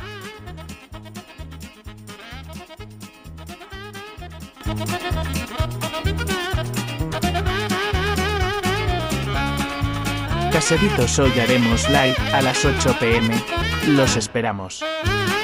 Caseritos, hoy haremos live a las 8 p.m. Los esperamos.